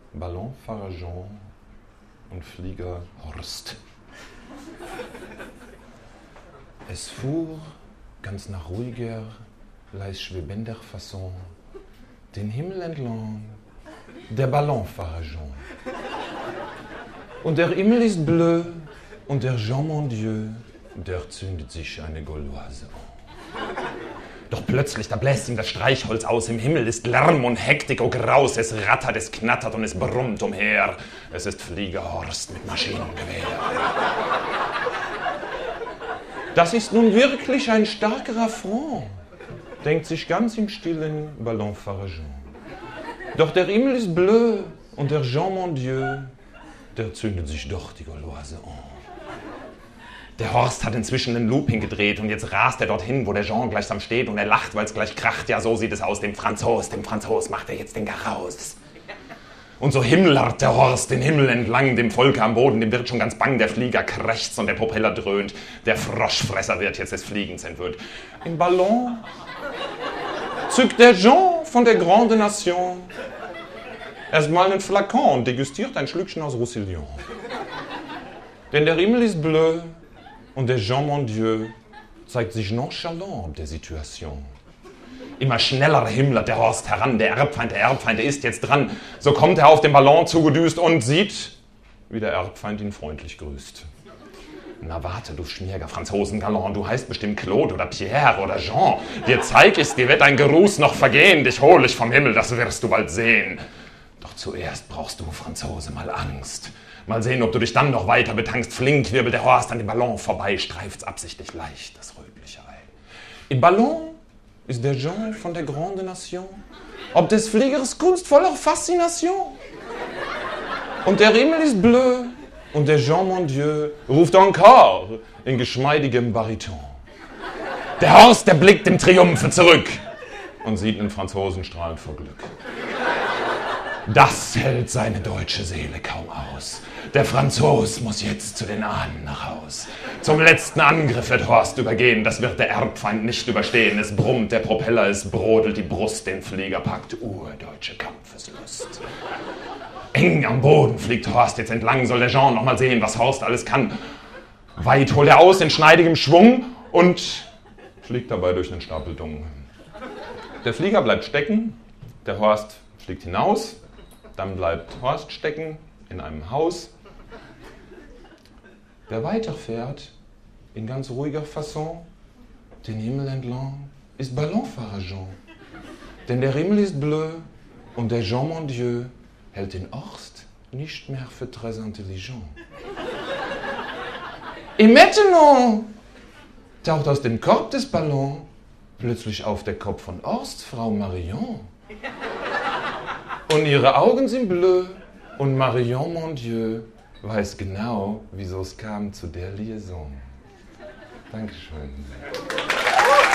Ballonfahrer Jean und Flieger Horst. Es fuhr ganz nach ruhiger, leicht schwebender Fasson den Himmel entlang der Ballonfahrer Jean. Und der Himmel ist bleu und der Jean, mon Dieu, der zündet sich eine Gauloise an. Doch plötzlich, da bläst ihm das Streichholz aus, im Himmel ist Lärm und Hektik, oh Graus, es rattert, es knattert und es brummt umher. Es ist Flieger Horst mit Maschinengewehr. Das ist nun wirklich ein starker Affront, denkt sich ganz im stillen Ballonfahrer Jean. Doch der Himmel ist bleu und der Jean, mon Dieu, der zündet sich doch die Gauloise an. Der Horst hat inzwischen einen Looping gedreht und jetzt rast er dorthin, wo der Jean gleichsam steht und er lacht, weil es gleich kracht. Ja, so sieht es aus. Dem Franzos macht er jetzt den Garaus. Und so himmlert der Horst den Himmel entlang, dem Volke am Boden, dem wird schon ganz bang, der Flieger krächzt und der Propeller dröhnt. Der Froschfresser wird jetzt des Fliegens entwöhnt. Im Ballon zückt der Jean von der Grande Nation erstmal einen Flakon und degustiert ein Schlückchen aus Roussillon. Denn der Himmel ist bleu und der Jean, mon Dieu, zeigt sich nonchalant der Situation. Immer schneller himmlert der Horst heran, der Erbfeind, der ist jetzt dran. So kommt er auf den Ballon zugedüst und sieht, wie der Erbfeind ihn freundlich grüßt. Na warte, du schmieriger Franzosengalant, du heißt bestimmt Claude oder Pierre oder Jean. Dir zeig ich's, dir wird ein Gruß noch vergehen, dich hol ich vom Himmel, das wirst du bald sehen. Doch zuerst brauchst du, Franzose, mal Angst. Mal sehen, ob du dich dann noch weiter betankst. Flink wirbelt der Horst an dem Ballon vorbei, streift's absichtlich leicht das rötliche Ei. Im Ballon ist der Jean von der Grande Nation, ob des Fliegers Kunst voller Faszination. Und der Himmel ist bleu und der Jean, mon Dieu, ruft encore in geschmeidigem Bariton. Der Horst, der blickt im Triumphe zurück und sieht einen Franzosen strahlend vor Glück. Das hält seine deutsche Seele kaum aus. Der Franzos muss jetzt zu den Ahnen nach Haus. Zum letzten Angriff wird Horst übergehen, das wird der Erbfeind nicht überstehen. Es brummt der Propeller, es brodelt die Brust, den Flieger packt urdeutsche Kampfeslust. Eng am Boden fliegt Horst jetzt entlang, soll der Jean noch mal sehen, was Horst alles kann. Weit holt er aus in schneidigem Schwung und fliegt dabei durch einen Stapel Dung. Der Flieger bleibt stecken, der Horst fliegt hinaus. Dann bleibt Horst stecken in einem Haus. Wer weiterfährt, in ganz ruhiger Fasson, den Himmel entlang, ist Ballonfahrer Jean. Denn der Himmel ist bleu und der Jean, mon Dieu, hält den Horst nicht mehr für très intelligent. Et maintenant taucht aus dem Korb des Ballons plötzlich auf der Kopf von Horst Frau Marion. Und ihre Augen sind bleu und Marion, mon Dieu, weiß genau, wieso es kam zu der Liaison. Dankeschön.